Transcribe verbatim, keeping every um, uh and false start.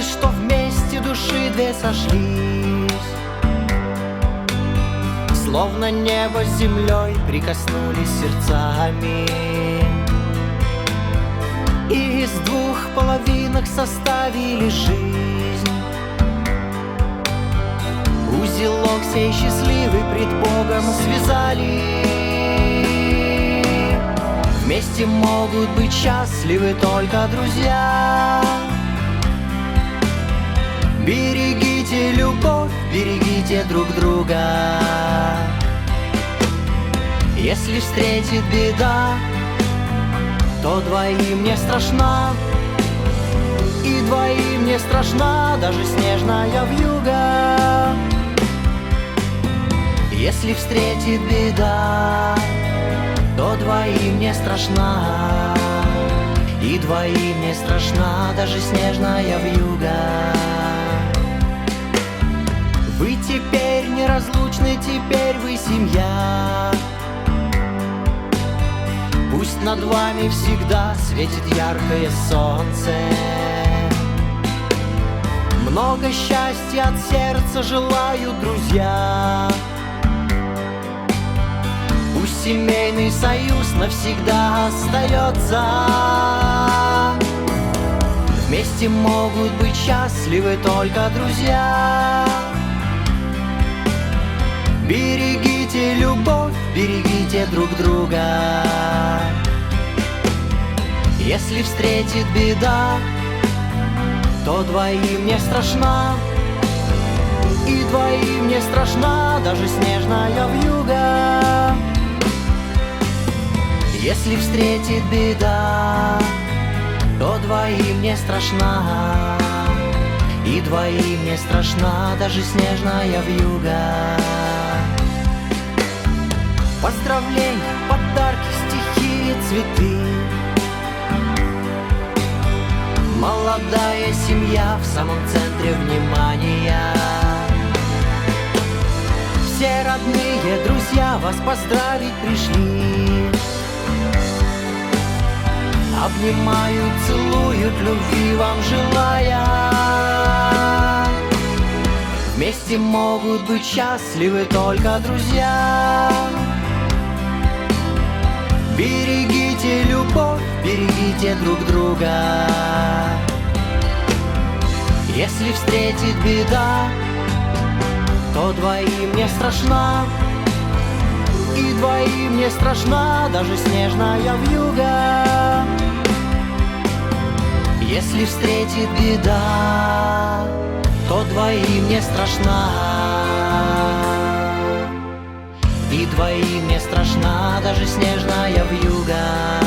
Казалось, что вместе души две сошлись, словно небо с землей прикоснулись сердцами, и из двух половинок составили жизнь. Узелок сей счастливый пред Богом связали. Вместе могут быть счастливы только друзья. Берегите любовь, берегите друг друга. Если встретит беда, то двоим не страшна, и двоим не страшна даже снежная вьюга. Если встретит беда, то двоим не страшна, и двоим не страшна даже снежная вьюга. Вы теперь неразлучны, теперь вы семья. Пусть над вами всегда светит яркое солнце. Много счастья от сердца желают друзья. Пусть семейный союз навсегда остается. Вместе могут быть счастливы только друзья. Берегите любовь, берегите друг друга. Если встретит беда, то двоим не страшна, и двоим не страшна даже снежная вьюга. Если встретит беда, то двоим не страшна, и двоим не страшна даже снежная вьюга. Поздравления, подарки, стихи, цветы. Молодая семья в самом центре внимания. Все родные друзья вас поздравить пришли. Обнимают, целуют, любви вам желая. Вместе могут быть счастливы только друзья. Берегите любовь, берегите друг друга. Если встретит беда, то двоим не страшна, и двоим не страшна даже снежная вьюга. Если встретит беда, то двоим не страшна, и двоим не страшна даже снежная вьюга.